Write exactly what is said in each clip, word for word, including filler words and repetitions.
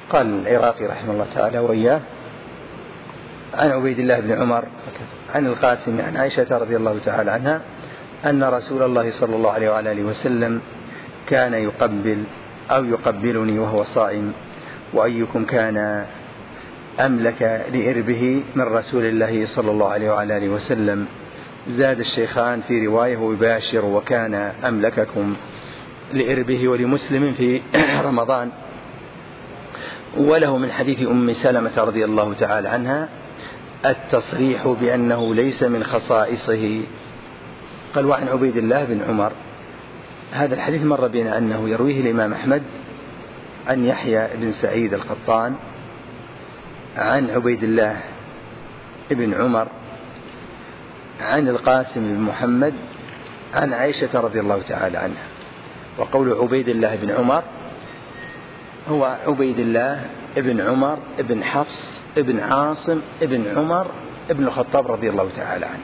قال العراقي رحمه الله تعالى وإياه: عن عبيد الله بن عمر عن القاسم عن عائشة رضي الله تعالى عنها أن رسول الله صلى الله عليه وعلى آله وسلم كان يقبل أو يقبلني وهو صائم، وأيكم كان أملك لإربه من رسول الله صلى الله عليه وعلى آله وسلم. زاد الشيخان في رواية ويباشر وكان أملككم لإربه، ولمسلم في رمضان. وله من حديث أم سلمة رضي الله تعالى عنها التصريح بأنه ليس من خصائصه. قال: وعن عبيد الله بن عمر. هذا الحديث مر بنا أنه يرويه الإمام أحمد عن يحيى بن سعيد القطان عن عبيد الله بن عمر عن القاسم بن محمد عن عائشة رضي الله تعالى عنها. وقول عبيد الله بن عمر هو عبيد الله بن عمر بن حفص بن عاصم بن عمر بن الخطاب رضي الله تعالى عنه.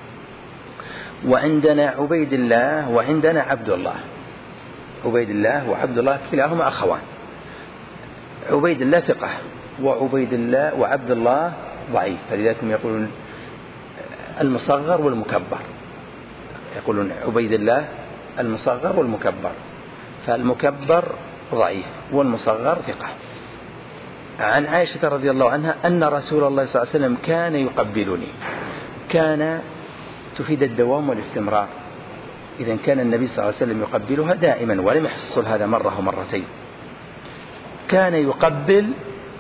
وعندنا عبيد الله وعندنا عبد الله. عبيد الله وعبد الله كلاهما أخوان. عبيد الله ثقة، وعبيد الله وعبد الله ضعيف، فلذلك يقولون المصغر والمكبر، يقولون عبيد الله المصغر والمكبر، فالمكبر ضعيف والمصغر ثقة. عن عائشة رضي الله عنها أن رسول الله صلى الله عليه وسلم كان يقبلني. كان تفيد الدوام والاستمرار، إذن كان النبي صلى الله عليه وسلم يقبلها دائما ولم يحصل هذا مرة ومرتين. كان يقبل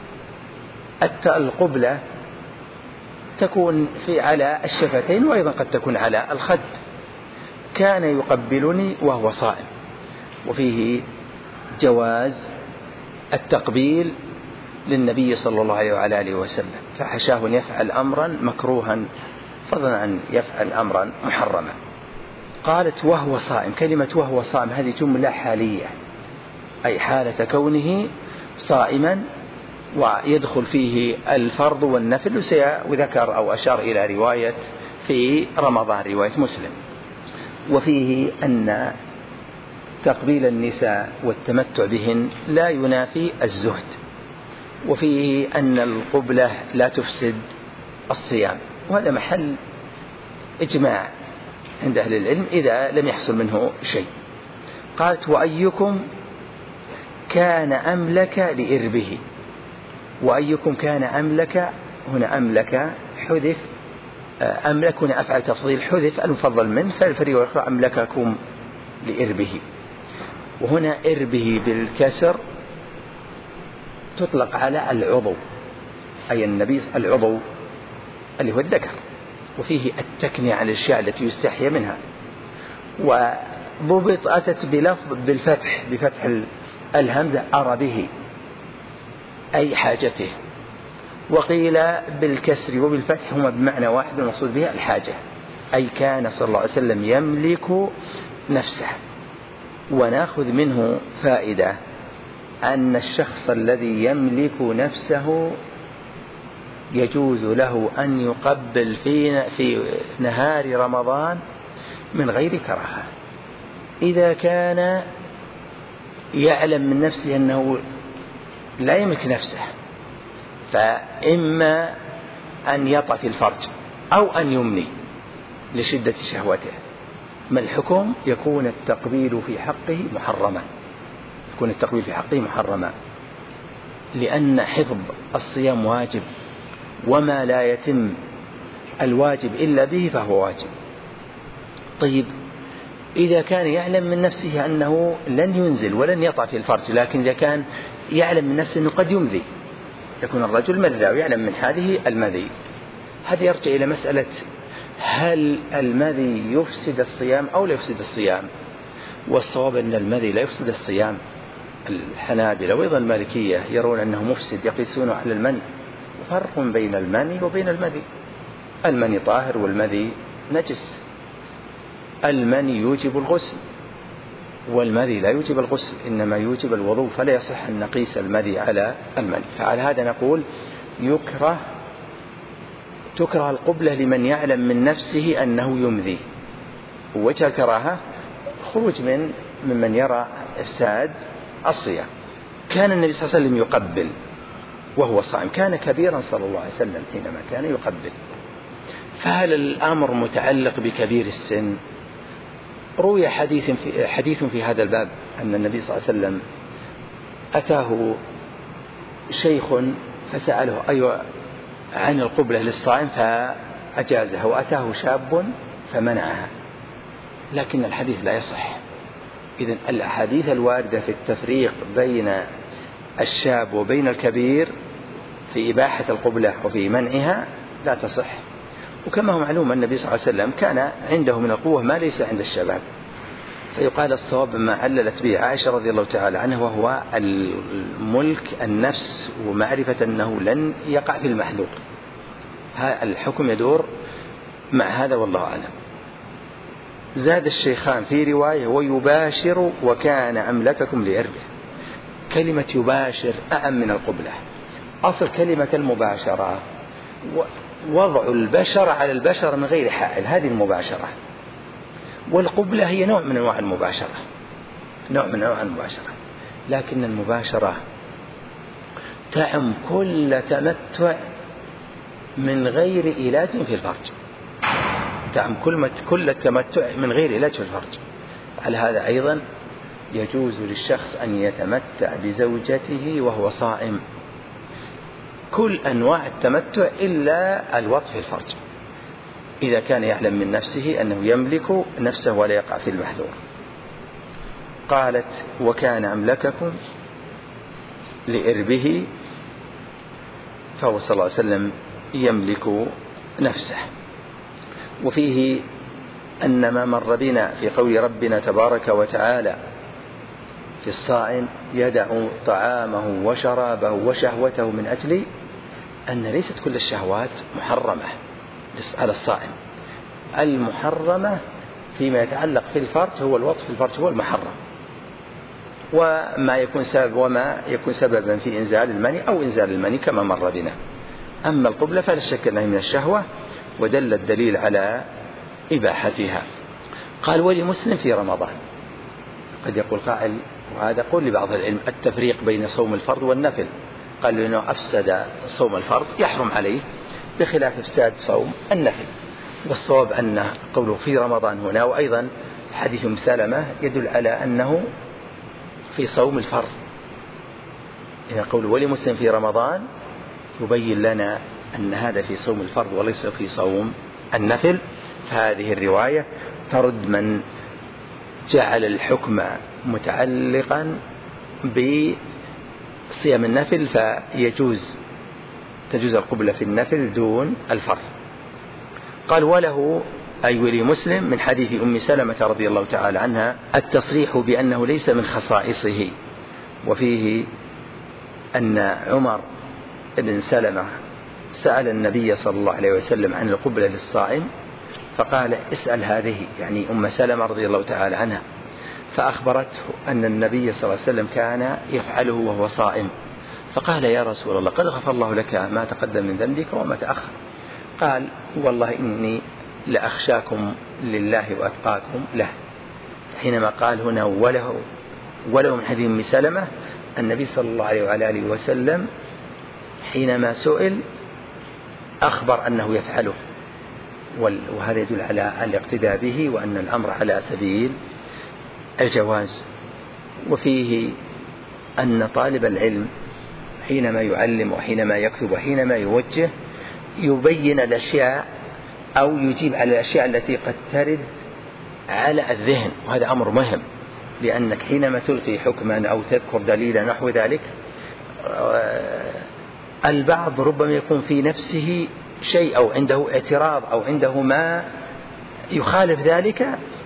القبلة تكون في على الشفتين وأيضا قد تكون على الخد. كان يقبلني وهو صائم، وفيه جواز التقبيل للنبي صلى الله عليه وعلى آله وسلم، فحشاه أن يفعل أمرا مكروها فضلا أن يفعل أمرا محرما. قالت: وهو صائم. كلمة وهو صائم هذه جملة حالية، أي حالة كونه صائما، ويدخل فيه الفرض والنفل. وذكر أو أشار إلى رواية في رمضان، رواية مسلم، وفيه أن تقبيل النساء والتمتع بهن لا ينافي الزهد، وفيه أن القبلة لا تفسد الصيام، وهذا محل إجماع عند أهل العلم إذا لم يحصل منه شيء. قالت: وأيكم كان أملك لإربه. وأيكم كان أملك، هنا أملك حذف، أملك هنا أفعل تفضيل حذف المفضل منه، فالفريق الأخرى أملككم لإربه. وهنا إربه بالكسر تطلق على العضو، أي النبي العضو اللي هو الذكر، وفيه التكنية على الأشياء التي يستحيى منها. وضبط أتت بلفظ بالفتح بفتح الهمزة أربه أي حاجته، وقيل بالكسر وبالفتح هما بمعنى واحد المقصود بها الحاجة، أي كان صلى الله عليه وسلم يملك نفسه. ونأخذ منه فائدة أن الشخص الذي يملك نفسه يجوز له أن يقبل في في نهار رمضان من غير كراهة، إذا كان يعلم من نفسه أنه لا يملك نفسه، فإما أن يطأ في الفرج أو أن يمني لشدة شهوته. ما الحكم؟ يكون التقبيل في حقه محرما، يكون التقبيل في حقه محرما، لأن حفظ الصيام واجب، وما لا يتم الواجب إلا به فهو واجب. طيب، إذا كان يعلم من نفسه أنه لن ينزل ولن يطأ في الفرج، لكن إذا كان يعلم من نفسه أنه قد يمذي، يكون الرجل مذى ويعلم من حاله المذي، هذا يرجع إلى مسألة هل المذي يفسد الصيام أو لا يفسد الصيام؟ والصواب أن المذي لا يفسد الصيام. الحنابلة وأيضا المالكية يرون أنه مفسد، يقيسونه على المني، وفرق بين المني وبين المذي. المني طاهر والمذي نجس. المني يوجب الغسل والمذي لا يوجب الغسل، إنما يوجب الوضوء، فلا يصح أن نقيس المذي على المني. فعلى هذا نقول يكره تكره القبلة لمن يعلم من نفسه أنه يمذي. وجه الكراهة خروج من ممن يرى إفساد الصيام. كان النبي صلى الله عليه وسلم يقبل وهو صائم، كان كبيرا صلى الله عليه وسلم حينما كان يقبل. فهل الأمر متعلق بكبير السن؟ روي حديث في, حديث في هذا الباب أن النبي صلى الله عليه وسلم أتاه شيخ فسأله أيوة عن القبلة للصائم فأجازه، وأتاه شاب فمنعها، لكن الحديث لا يصح. إذن الأحاديث الواردة في التفريق بين الشاب وبين الكبير في إباحة القبلة وفي منعها لا تصح. وكما هو معلوم النبي صلى الله عليه وسلم كان عنده من القوة ما ليس عند الشباب، فيقال الصواب ما عللت به عائشة رضي الله تعالى عنها، وهو الملك النفس ومعرفة أنه لن يقع في المحذور. الحكم يدور مع هذا والله أعلم. زاد الشيخان في رواية ويباشر وكان أملككم لإربه. كلمة يباشر أعم من القبلة. أصل كلمة المباشرة وضع البشر على البشر من غير حائل، هذه المباشرة، والقبلة هي نوع من أنواع المباشرة، نوع من أنواع المباشرة، لكن المباشرة تعم كل تمتع من غير علاج في الفرج، تعم كل التمتع من غير علاج في الفرج. على هذا أيضا يجوز للشخص أن يتمتع بزوجته وهو صائم، كل أنواع التمتع إلا الوطء في الفرج، إذا كان يعلم من نفسه أنه يملك نفسه ولا يقع في المحذور. قالت وكان أملككم لإربه، فهو صلى الله عليه وسلم يملك نفسه. وفيه أن ما مر بنا في قول ربنا تبارك وتعالى في الصائم يدع طعامه وشرابه وشهوته من أجل أن ليست كل الشهوات محرمة على الصائم. المحرمة فيما يتعلق في الفرج هو الوطء في الفرج هو المحرم، وما يكون سبب وما يكون سببا في إنزال المني أو إنزال المني كما مر بنا. أما القبلة فلا شك أنها من الشهوة، ودل الدليل على إباحتها. قال ولمسلم في رمضان. قد يقول قائل وهذا قول لبعض العلم التفريق بين صوم الفرض والنفل، قال لأنه أفسد صوم الفرض يحرم عليه بخلاف إفساد صوم النفل. والصواب أن قوله في رمضان هنا، وأيضا حديث أم سلمة يدل على أنه في صوم الفرض. إذا قوله ولمسلم في رمضان يبين لنا أن هذا في صوم الفرض وليس في صوم النفل. فهذه الرواية ترد من جعل الحكم متعلقا بصيام النفل، فيجوز تجوز القبلة في النفل دون الفرض. قال وله أي ولي مسلم من حديث أم سلمة رضي الله تعالى عنها التصريح بأنه ليس من خصائصه. وفيه أن عمر بن سلمة سأل النبي صلى الله عليه وسلم عن القبلة للصائم، فقال اسأل هذه، يعني أم سلمة رضي الله تعالى عنها، فأخبرته أن النبي صلى الله عليه وسلم كان يفعله وهو صائم. فقال يا رسول الله قد غفر الله لك ما تقدم من ذنبك وما تأخر. قال والله إني لأخشاكم لله وأتقاكم له. حينما قال هنا وله وله من حديث أم سلمة، النبي صلى الله عليه وعلى آله وسلم حينما سئل أخبر أنه يفعله، وهذا يدل على الاقتداء به وأن الأمر على سبيل الجواز. وفيه أن طالب العلم حينما يعلم وحينما يكتب وحينما يوجه يبين الأشياء أو يجيب على الأشياء التي قد ترد على الذهن، وهذا أمر مهم، لأنك حينما تلقي حكما أو تذكر دليلا نحو ذلك البعض ربما يكون في نفسه شيء أو عنده اعتراض أو عنده ما يخالف ذلك،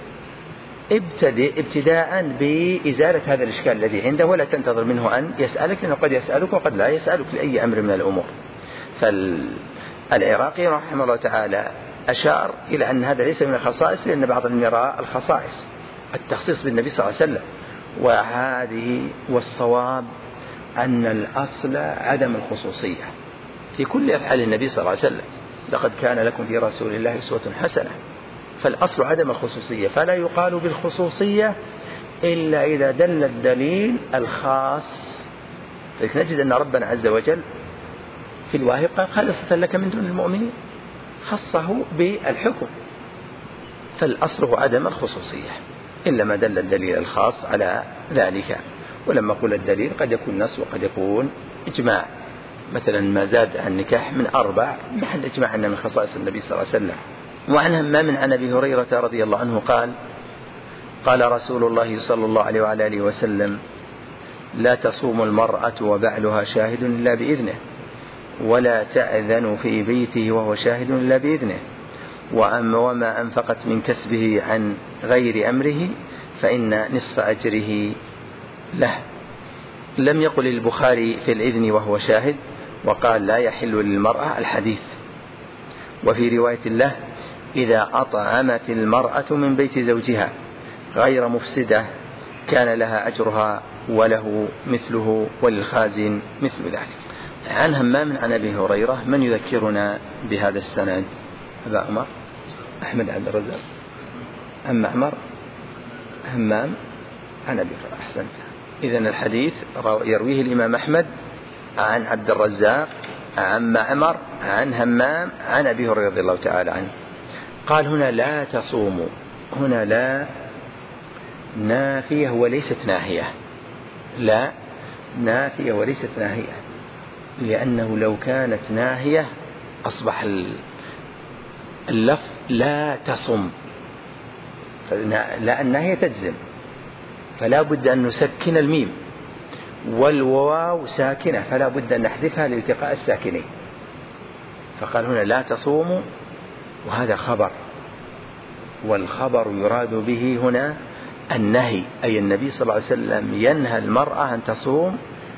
ابتداء بإزالة هذا الإشكال الذي عنده، ولا تنتظر منه أن يسألك، لأنه قد يسألك وقد لا يسألك لأي أمر من الأمور. فالعراقي رحمه الله تعالى أشار إلى أن هذا ليس من الخصائص، لأن بعض من يرى الخصائص التخصيص بالنبي صلى الله عليه وسلم، وهذه والصواب أن الأصل عدم الخصوصية في كل أفعال النبي صلى الله عليه وسلم. لقد كان لكم في رسول الله أسوة حسنة. فالأصل عدم الخصوصية، فلا يقال بالخصوصية إلا إذا دل الدليل الخاص فنجد أن ربنا عز وجل في الواهب قال خالصة لك من دون المؤمنين، خصه بالحكم، فالأصل هو عدم الخصوصية إلا ما دل الدليل الخاص على ذلك. ولما قل الدليل قد يكون نص وقد يكون إجماع، مثلا ما زاد عن نكاح من أربع محل إجماع أنه من خصائص النبي صلى الله عليه وسلم. وعن همام عن أبي هريرة رضي الله عنه قال قال رسول الله صلى الله عليه وعلى آله وسلم لا تصوم المرأة وبعلها شاهد إلا بإذنه، ولا تأذن في بيته وهو شاهد إلا بإذنه، وما أنفقت من كسبه عن غير أمره فإن نصف أجره له. لم يقل البخاري في الإذن وهو شاهد، وقال لا يحل للمرأة الحديث. وفي رواية له إذا أطعمت المرأة من بيت زوجها غير مفسدة كان لها أجرها وله مثله وللخازن مثل ذلك. عن همام عن أبي هريرة. من يذكرنا بهذا السند؟ أبا عمر أحمد عبد الرزاق عن معمر همام عن أبي هريرة. أحسنت. إذن الحديث يرويه الإمام أحمد عن عبد الرزاق عن معمر عن همام عن أبي هريرة رضي الله تعالى عنه. قال هنا لا تصوموا، هنا لا نافية وليست ناهية، لا نافية وليست ناهية، لأنه لو كانت ناهية أصبح اللفظ لا تصم، لأنها هي تجزم، فلا بد أن نسكن الميم، والواو ساكنة فلا بد أن نحذفها لالتقاء الساكنين. فقال هنا لا تصوموا، وهذا خبر، والخبر يراد به هنا النهي، أي النبي صلى الله عليه وسلم ينهى المرأة أن تصوم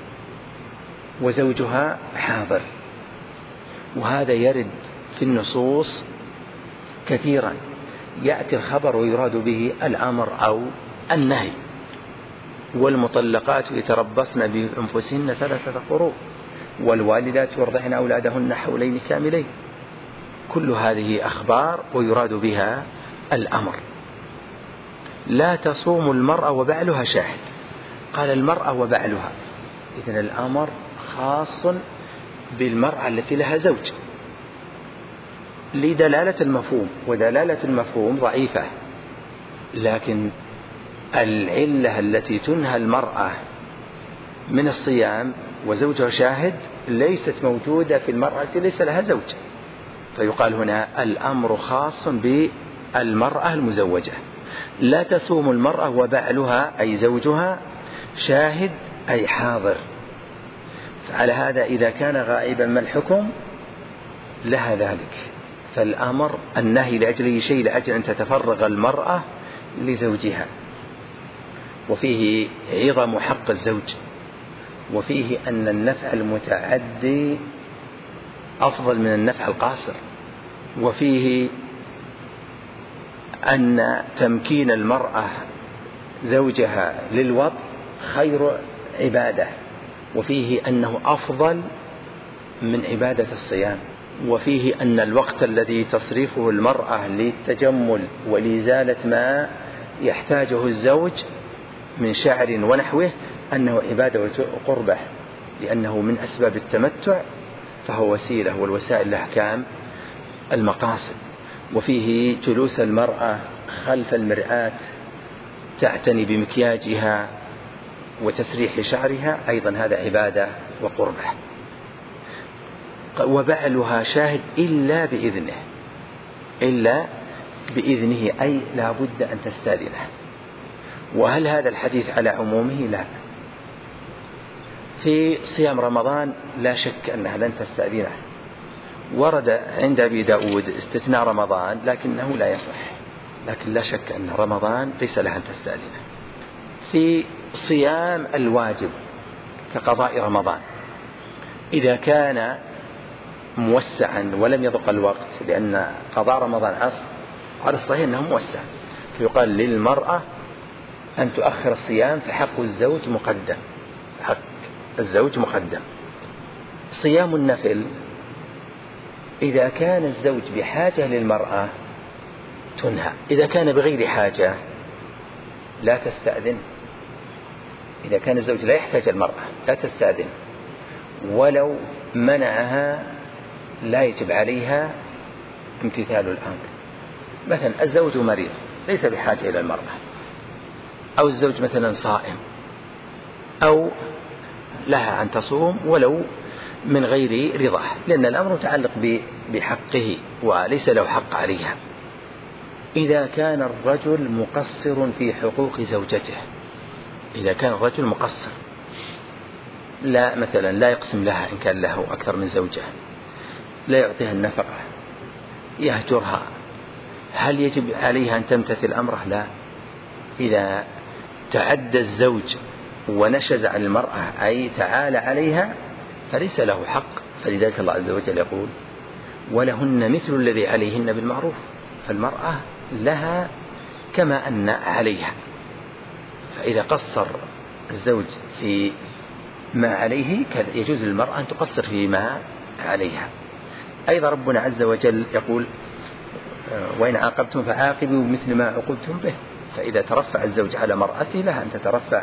وزوجها حاضر. وهذا يرد في النصوص كثيرا، يأتي الخبر ويراد به الأمر أو النهي. والمطلقات يتربصن بأنفسهن ثلاثة قروء، والوالدات يرضعن أولادهن حولين كاملين. كل هذه أخبار ويراد بها الأمر. لا تصوم المرأة وبعلها شاهد، قال المرأة وبعلها، إذن الأمر خاص بالمرأة التي لها زوج لدلالة المفهوم، ودلالة المفهوم ضعيفة، لكن العلة التي تنهى المرأة من الصيام وزوجها شاهد ليست موجودة في المرأة التي ليس لها زوج، فيقال هنا الأمر خاص بالمرأة المزوجة. لا تصوم المرأة وبعلها أي زوجها شاهد أي حاضر. فعلى هذا إذا كان غائبا ما الحكم؟ لها ذلك، فالأمر النهي لأجل شيء، لأجل أن تتفرغ المرأة لزوجها. وفيه عظم حق الزوج، وفيه أن النفع المتعدي أفضل من النفع القاصر، وفيه أن تمكين المرأة زوجها للوطء خير عبادة، وفيه أنه أفضل من عبادة الصيام، وفيه أن الوقت الذي تصرفه المرأة للتجمل ولإزالة ما يحتاجه الزوج من شعر ونحوه أنه عبادة وقربة، لأنه من أسباب التمتع، فهو وسيلة، والوسائل لأحكام المقاصد. وفيه جلوس المرأة خلف المرآة تعتني بمكياجها وتسريح شعرها، أيضا هذا عبادة وقربة. وبعلها شاهد إلا بإذنه، إلا بإذنه أي لا بد أن تستأذنه. وهل هذا الحديث على عمومه؟ لا. في صيام رمضان لا شك أنها لن تستأذنه، ورد عند أبي داود استثناء رمضان لكنه لا يصح، لكن لا شك أن رمضان ليس لها أن تستأذنه. في صيام الواجب كقضاء رمضان إذا كان موسعا ولم يضق الوقت، لأن قضاء رمضان أصل على الصحيح أنه موسع، فيقال للمرأة أن تؤخر الصيام، فحق الزوج مقدم، حق الزوج مقدم. صيام النفل إذا كان الزوج بحاجة للمرأة تنهى، إذا كان بغير حاجة لا تستأذن. إذا كان الزوج لا يحتاج المرأة لا تستأذن، ولو منعها لا يجب عليها امتثال الأمر. مثلا الزوج مريض ليس بحاجة إلى المرأة، أو الزوج مثلا صائم، أو لها أن تصوم ولو من غير رضاه، لأن الأمر متعلق بحقه وليس له حق عليها. إذا كان الرجل مقصر في حقوق زوجته، إذا كان الرجل مقصر لا مثلا لا يقسم لها إن كان له أكثر من زوجة، لا يعطيها النفقة، يهجرها، هل يجب عليها أن تمتثل أمره؟ لا. إذا تعدى الزوج ونشز عن المرأة أي تعالى عليها فليس له حق. فلذلك الله عز وجل يقول ولهن مثل الذي عليهن بالمعروف، فالمرأة لها كما أن عليها. فإذا قصر الزوج في ما عليه يجوز للمرأة أن تقصر فيما عليها. أيضا ربنا عز وجل يقول وإن عاقبتم فعاقبوا بمثل ما عوقبتم به. فإذا ترفع الزوج على مرأته لها أن تترفع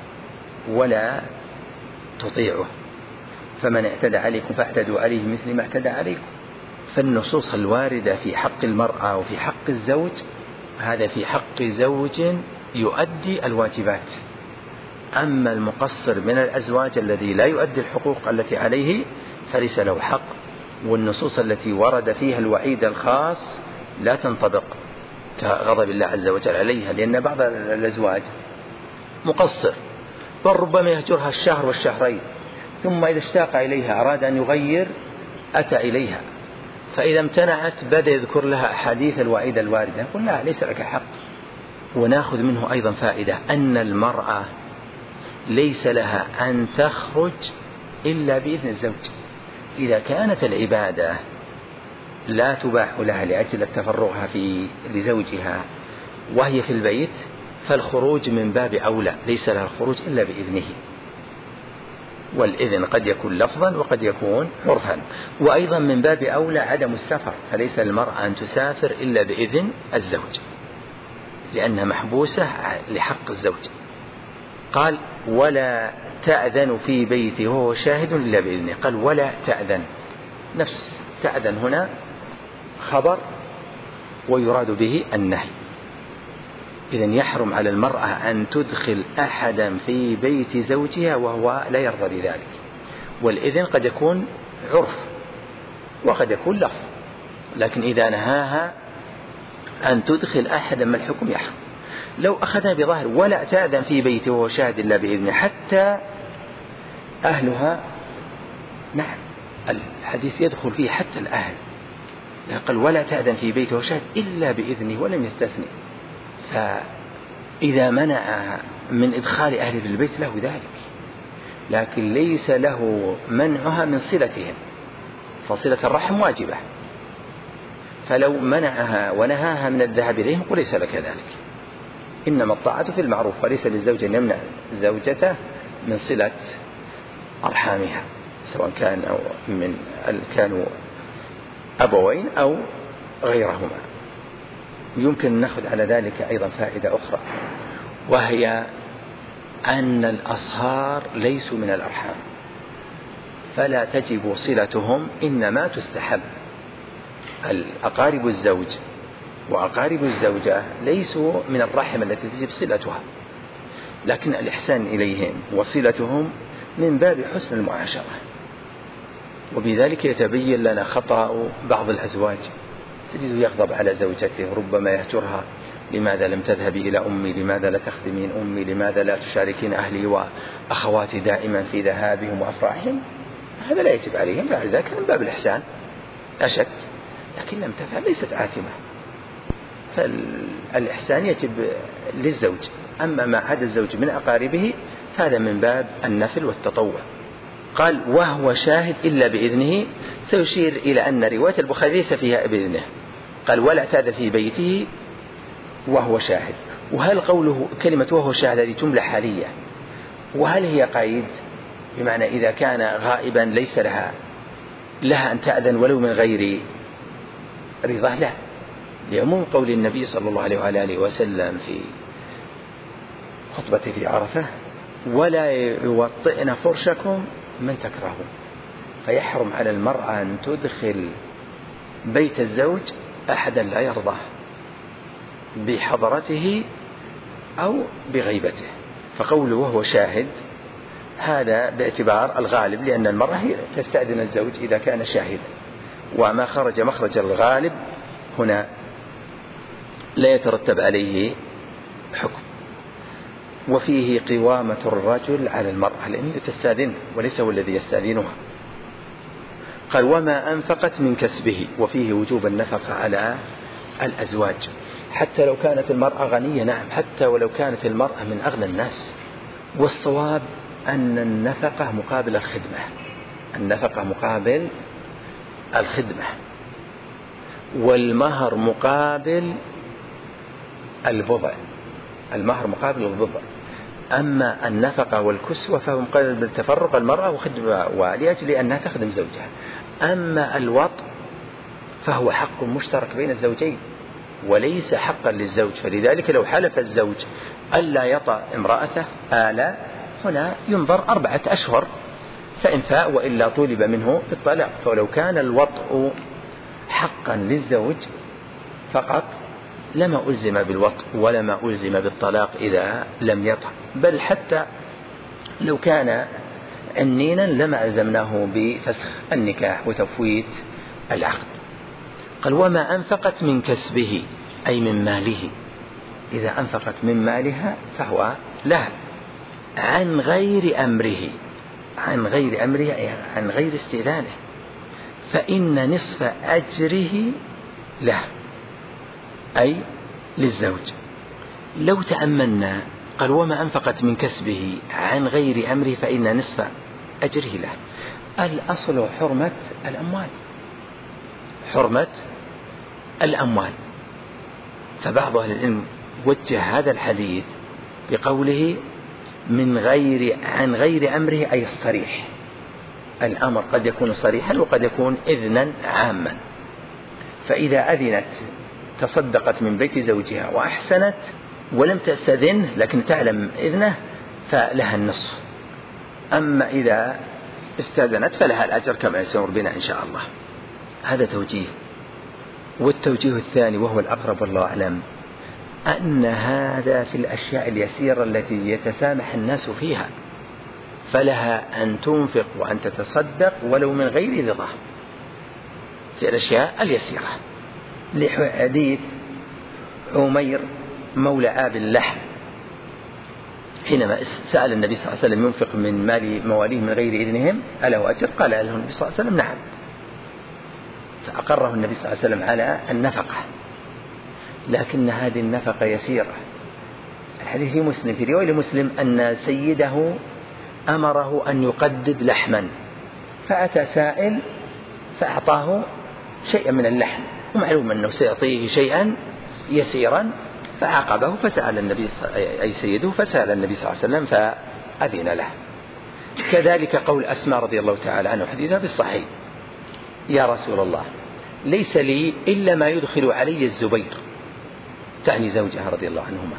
ولا تطيعه. فمن اعتدى عليكم فاعتدوا عليه مثل ما اعتدى عليكم. فالنصوص الواردة في حق المرأة وفي حق الزوج هذا في حق زوج يؤدي الواجبات. أما المقصر من الأزواج الذي لا يؤدي الحقوق التي عليه فليس له حق. والنصوص التي ورد فيها الوعيد الخاص لا تنطبق كغضب الله عز وجل عليها، لأن بعض الأزواج مقصر بل ربما يهجرها الشهر والشهرين، ثم إذا اشتاق إليها أراد أن يغير أتى إليها، فإذا امتنعت بدأ يذكر لها أحاديث الوعيد الواردة، يقول لا ليس لك حق. وناخذ منه أيضا فائدة أن المرأة ليس لها أن تخرج إلا بإذن الزوج. إذا كانت العبادة لا تباح لها لأجل تفرغها في لزوجها وهي في البيت فالخروج من باب أولى، ليس لها الخروج إلا بإذنه. والإذن قد يكون لفظا وقد يكون عرفا. وأيضا من باب أولى عدم السفر، فليس للمرأة أن تسافر إلا بإذن الزوج لأنها محبوسة لحق الزوج. قال ولا تأذن في بيته وهو شاهد إلا بإذنه. قال ولا تأذن، نفس تأذن هنا خبر ويراد به النهي. إذن يحرم على المرأة أن تدخل أحدا في بيت زوجها وهو لا يرضى بذلك. والإذن قد يكون عرف وقد يكون لفظ، لكن إذا نهاها أن تدخل أحدا من الحكم يحرم. لو أخذنا بظاهر ولا تأذن في بيته وهو شاهد إلا بإذنه حتى أهلها، نعم الحديث يدخل فيه حتى الأهل. قال ولا تأذن في بيته وهو شاهد إلا بإذنه ولم يستثني. فإذا منعها من إدخال أهله في البيت له ذلك، لكن ليس له منعها من صلتهم، فصلة الرحم واجبة. فلو منعها ونهاها من الذهاب إليهم وليس لك ذلك. إنما الطاعة في المعروف، وليس للزوج أن يمنع زوجته من صلة أرحامها سواء كان أو من كانوا أبوين أو غيرهما. يمكن أن نأخذ على ذلك أيضا فائدة أخرى، وهي أن الأصهار ليسوا من الأرحام فلا تجب صلتهم، إنما تستحب. الأقارب الزوج وأقارب الزوجة ليسوا من الرحم التي تجب صلتها، لكن الإحسان إليهم وصلتهم من باب حسن المعاشرة. وبذلك يتبين لنا خطأ بعض الأزواج، تجد يغضب على زوجته، ربما يهجرها: لماذا لم تذهبي إلى أمي؟ لماذا لا تخدمين أمي؟ لماذا لا تشاركين أهلي وأخواتي دائما في ذهابهم وأفراحهم؟ هذا لا يجب عليهم، فذلك من باب الإحسان أشد، لكن لم تفعل ليست آثمة. فالإحسان يجب للزوج، أما ما عدا الزوج من أقاربه فهذا من باب النفل والتطوع. قال وهو شاهد إلا بإذنه، سيشير إلى أن رواية البخاري ليس فيها بإذنه. قال ولا اعتاد في بيته وهو شاهد. وهل قوله كلمة وهو شاهد هذه جملة حالية، وهل هي قيد بمعنى إذا كان غائبا ليس لها لها أن تأذن ولو من غير رضاه؟ لا، لعموم قول النبي صلى الله عليه وآله وسلم في خطبته في عرفة: ولا يوطئن فرشكم من تكرهون. فيحرم على المرأة أن تدخل بيت الزوج أحدا لا يرضاه بحضرته أو بغيبته. فقوله وهو شاهد هذا باعتبار الغالب، لأن المرأة هي تستأذن الزوج إذا كان شاهدا، وما خرج مخرج الغالب هنا لا يترتب عليه حكم. وفيه قوامة الرجل على المرأة لأنه تستأذن وليس هو الذي يستأذنها. قال وما أنفقت من كسبه، وفيه وجوب النفقة على الأزواج حتى لو كانت المرأة غنية، نعم حتى ولو كانت المرأة من أغنى الناس. والصواب أن النفقة مقابل الخدمة، النفقة مقابل الخدمة، والمهر مقابل البضع، المهر مقابل البضع. أما النفقة والكسوة فهو مقابل تفرق المرأة وخدمة ولأجل أنها تخدم زوجها. أما الوطء فهو حق مشترك بين الزوجين وليس حقا للزوج، فلذلك لو حلف الزوج ألا يطأ امرأته آلا هنا ينظر أربعة أشهر فإن فاء، وإلا طولب منه بالطلاق. فلو كان الوطء حقا للزوج فقط لما ألزم بالوطء ولما ألزم بالطلاق إذا لم يطأ، بل حتى لو كان عنينا لما ألزمناه بفسخ النكاح وتفويت العقد. قال وما أنفقت من كسبه أي من ماله، إذا أنفقت من مالها فهو لها عن غير أمره، عن غير أمره أي عن غير استئذانه، فإن نصف أجره له أي للزوج. لو تأملنا قال وما أنفقت من كسبه عن غير أمره فإن نصف أجره له، الأصل حرمة الأموال، حرمة الأموال. فبعض أهل العلم وجه هذا الحديث بقوله من غير عن غير أمره أي الصريح، الأمر قد يكون صريحا وقد يكون إذنا عاما. فإذا أذنت تصدقت من بيت زوجها وأحسنت ولم تستأذنه لكن تعلم إذنه فلها النصف، أما إذا استأذنت فلها الأجر كما يسمر بنا إن شاء الله. هذا توجيه. والتوجيه الثاني وهو الأقرب والله أعلم أن هذا في الأشياء اليسيرة التي يتسامح الناس فيها، فلها أن تنفق وأن تتصدق ولو من غير رضا في الأشياء اليسيرة، لحديث عمير مولى آب اللحم حينما سأل النبي صلى الله عليه وسلم ينفق من مال مواليه من غير إذنهم أله أجر؟ قال له النبي صلى الله عليه وسلم نعم، فأقره النبي صلى الله عليه وسلم على النفقة، لكن هذه النفقة يسيرة. الحديث في مسلم في رواية مسلم أن سيده أمره أن يقدد لحما، فأتى سائل فأعطاه شيئا من اللحم ومعلوم أنه سيعطيه شيئا يسيرا، فعاقبه فسأل النبي أي سيده فسأل النبي صلى الله عليه وسلم فأذن له. كذلك قول أسماء رضي الله تعالى عنه حديثها في الصحيح يا رسول الله ليس لي إلا ما يدخل علي الزبير، تعني زوجها رضي الله عنهما،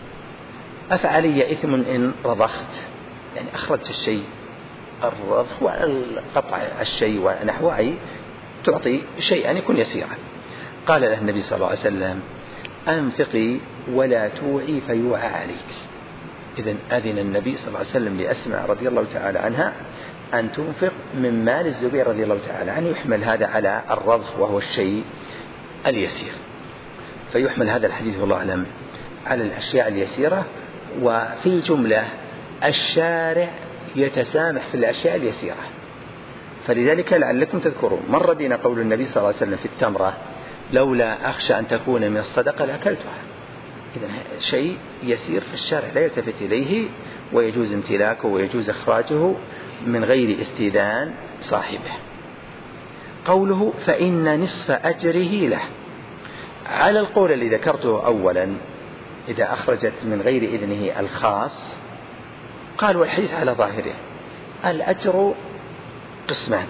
أفعلي إثم إن رضخت، يعني أخرجت الشيء الرضخ وقطع الشيء ونحوه أي تعطي شيئا يكون يسيرا. قال له النبي صلى الله عليه وسلم أنفقي ولا توعي فيوعى عليك. إذن أذن النبي صلى الله عليه وسلم لأسماء رضي الله تعالى عنها أن تنفق من مال الزبير رضي الله تعالى عنه، يحمل هذا على الرضخ وهو الشيء اليسير، فيحمل هذا الحديث والله أعلم على الأشياء اليسيرة. وفي الجملة الشارع يتسامح في الأشياء اليسيرة، فلذلك لعلكم تذكرون مر بنا قول النبي صلى الله عليه وسلم في التمرة لولا أخشى أن تكون من الصدقة لأكلتها. إذن شيء يسير في الشارع لا يلتفت إليه ويجوز امتلاكه ويجوز إخراجه من غير استئذان صاحبه. قوله فإن نصف أجره له، على القول الذي ذكرته أولا إذا أخرجت من غير إذنه الخاص قال والحديث على ظاهره الأجر قسمان،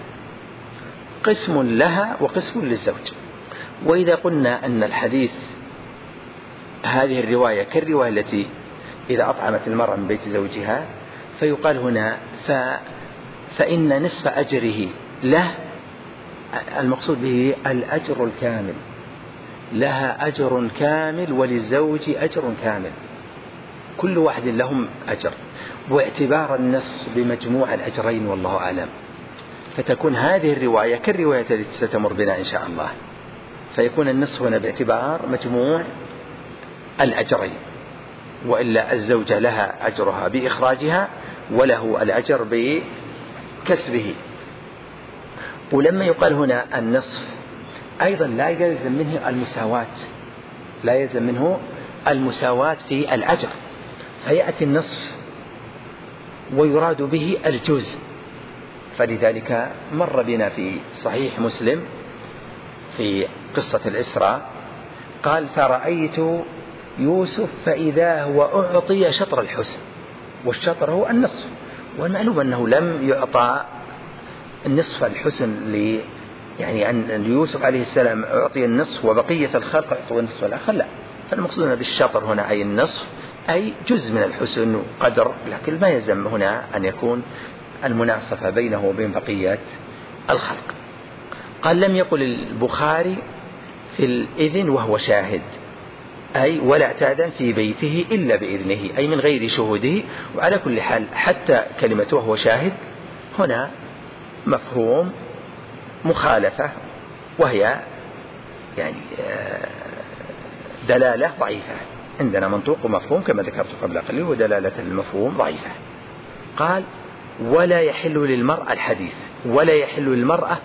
قسم لها وقسم للزوج. وإذا قلنا أن الحديث هذه الرواية كالرواية التي إذا أطعمت المرأة من بيت زوجها فيقال هنا ف... فإن نصف أجره له المقصود به الأجر الكامل، لها أجر كامل وللزوج أجر كامل، كل واحد لهم أجر، واعتبار النص بمجموع الأجرين والله أعلم، فتكون هذه الرواية كالرواية التي ستمر بنا إن شاء الله، فيكون النص هنا باعتبار مجموع الأجرين، وإلا الزوجة لها أجرها بإخراجها وله الأجر بكسبه. ولما يقال هنا النصف أيضا لا يلزم منه المساواة، لا يلزم منه المساواة في الأجر، فيأتي النصف ويراد به الجزء. فلذلك مر بنا في صحيح مسلم في قصة الإسراء قال فرأيت يوسف فإذا هو أعطي شطر الحسن، والشطر هو النصف، والمعلوم أنه لم يعطى النصف الحسن لي يعني أن يوسف عليه السلام أعطي النصف وبقية الخلق أعطوا النصف الآخر، لا، فالمقصود بالشطر هنا أي النصف أي جزء من الحسن وقدر، لكن ما يلزم هنا أن يكون المناصفة بينه وبين بقية الخلق. قال لم يقل البخاري في الإذن وهو شاهد، أي ولا تأذن في بيته إلا بإذنه، أي من غير شهوده. وعلى كل حال حتى كلمة وهو شاهد هنا مفهوم مخالفة، وهي يعني دلالة ضعيفة، عندنا منطوق ومفهوم كما ذكرت قبل قليل، ودلالة المفهوم ضعيفة. قال ولا يحل للمرأة الحديث، ولا يحل للمرأة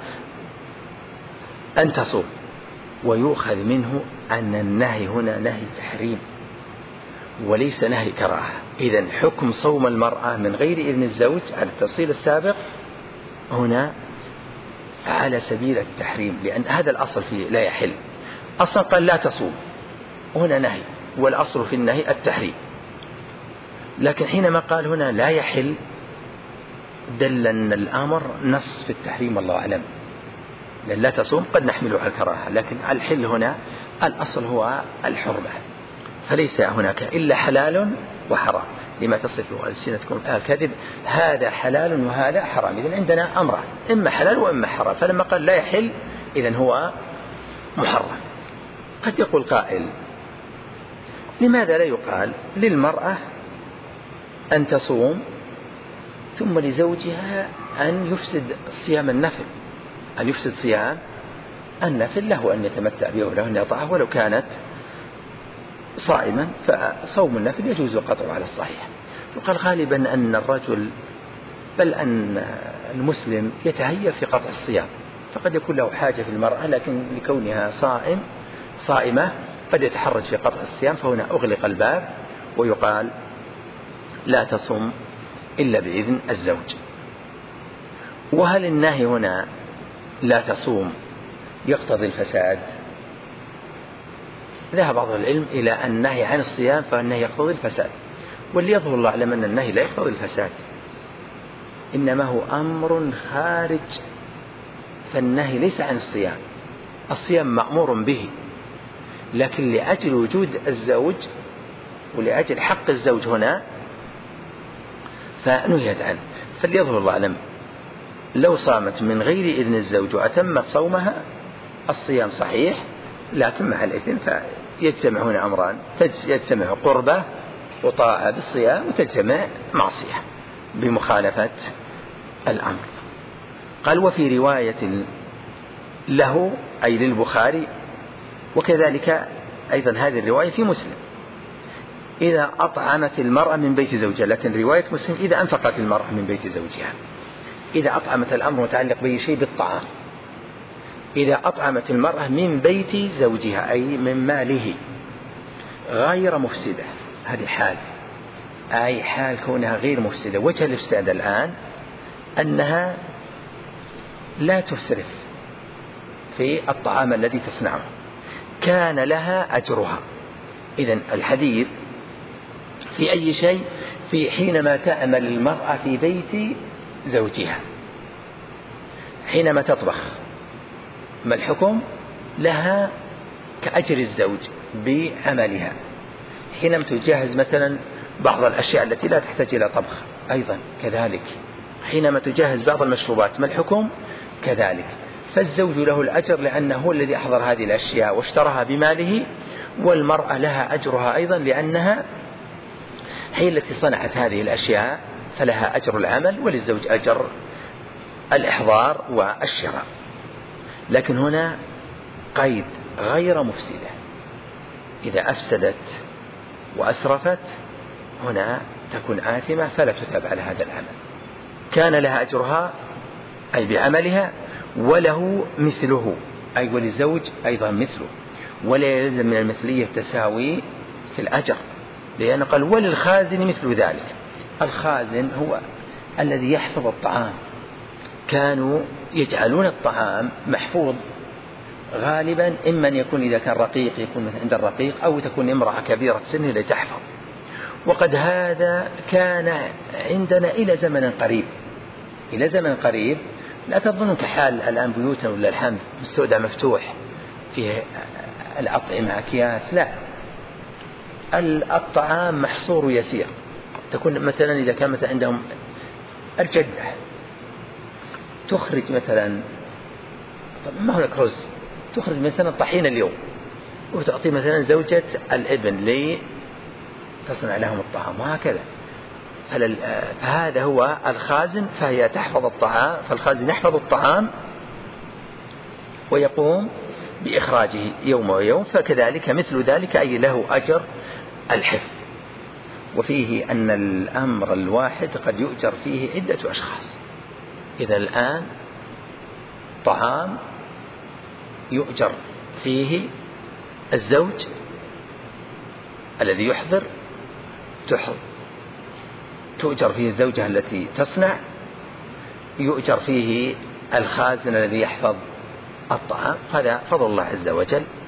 أن تصوم، ويؤخذ منه أن النهي هنا نهي تحريم وليس نهي كراهة. إذن حكم صوم المرأة من غير إذن الزوج على التفصيل السابق هنا على سبيل التحريم، لأن هذا الأصل فيه لا يحل، أصلا قال لا تصوم، هنا نهي، والأصل في النهي التحريم، لكن حينما قال هنا لا يحل دل أن الأمر نص في التحريم والله أعلم، لأن لا تصوم قد نحمله على الكراهة، لكن الحل هنا الأصل هو الحرمة، فليس هناك إلا حلال وحرام، لما تصف ألسنتكم الكذب هذا حلال وهذا حرام. إذن عندنا أمران، إما حلال وإما حرام، فلما قال لا يحل إذن هو محرم. قد يقول قائل لماذا لا يقال للمرأة أن تصوم ثم لزوجها أن يفسد صيام النفل، أن يفسد صيام النفل، له أن يتمتع به وله أن يطعه ولو كانت صائما، فصوم النفل يجوز قطعه على الصحيح. وقال غالبا أن الرجل بل أن المسلم يتهيأ في قطع الصيام، فقد يكون له حاجة في المرأة، لكن لكونها صائم صائمة قد يتحرج في قطع الصيام، فهنا أغلق الباب ويقال لا تصم إلا بإذن الزوج. وهل النهي هنا لا تصوم يقتضي الفساد؟ ذهب بعض العلم إلى النهي عن الصيام فالنهي يقتضي الفساد، واللي يظهر الله أعلم أن النهي لا يقتضي الفساد، إنما هو أمر خارج، فالنهي ليس عن الصيام، الصيام مأمور به، لكن لأجل وجود الزوج ولأجل حق الزوج هنا فنهيت عنه. فليظهر الله أعلم لو صامت من غير إذن الزوج وأتمت صومها الصيام صحيح، لكن مع الإثم فيجتمع هنا أمران، يجتمع قربة وطاعة بالصيام، وتجتمع معصية بمخالفة الأمر. قال وفي رواية له أي للبخاري، وكذلك أيضا هذه الرواية في مسلم إذا أطعمت المرأة من بيت زوجها، لكن رواية مسلم إذا أنفقت المرأة من بيت زوجها. إذا أطعمت الأمر متعلق بأي شيء بالطعام، إذا أطعمت المرأة من بيت زوجها أي من ماله غير مفسدة، هذه حال، أي حال كونها غير مفسدة. وجه الإفساد الآن أنها لا تسرف في الطعام الذي تصنعه، كان لها أجرها. إذن الحديث في أي شيء في حينما تعمل المرأة في بيت زوجها، حينما تطبخ ما الحكم؟ لها كأجر الزوج بعملها. حينما تجهز مثلا بعض الأشياء التي لا تحتاج إلى طبخ أيضا كذلك. حينما تجهز بعض المشروبات ما الحكم؟ كذلك. فالزوج له الأجر لأنه هو الذي أحضر هذه الأشياء واشتراها بماله، والمرأة لها أجرها أيضا لأنها هي التي صنعت هذه الأشياء، فلها أجر العمل، وللزوج أجر الإحضار والشراء. لكن هنا قيد غير مفسدة، إذا أفسدت وأسرفت هنا تكون آثمة فلا تثاب على هذا العمل. كان لها أجرها أي بعملها، وله مثله أي وللزوج أيضا مثله، ولا يلزم من المثلية التساوي في الأجر، لأنه قال وللخازن مثل ذلك. الخازن هو الذي يحفظ الطعام، كانوا يجعلون الطعام محفوظ غالبا، إما أن يكون إذا كان رقيق يكون عند الرقيق، أو تكون امرأة كبيرة السن لتحفظ. وقد هذا كان عندنا إلى زمن قريب، إلى زمن قريب. لا تظنوا كحال الآن بيوتنا ولا الحمد مستودع مفتوح فيه الأطعمة أكياس، لا، الطعام محصور يسير. تكون مثلا إذا كان مثلا عندهم الجدة تخرج مثلا، ما هناك رز، تخرج مثلا طحين اليوم وتعطي مثلا زوجة الابن لي تصنع لهم الطعام، وهكذا. فهذا هو الخازن، فهي تحفظ الطعام، فالخازن يحفظ الطعام ويقوم بإخراجه يوم ويوم، فكذلك مثل ذلك أي له أجر الحفظ. وفيه أن الأمر الواحد قد يؤجر فيه عدة أشخاص. إذا الآن طعام يؤجر فيه الزوج الذي يحضر، تؤجر فيه الزوجة التي تصنع، يؤجر فيه الخازن الذي يحفظ الطعام. هذا فضل الله عز وجل.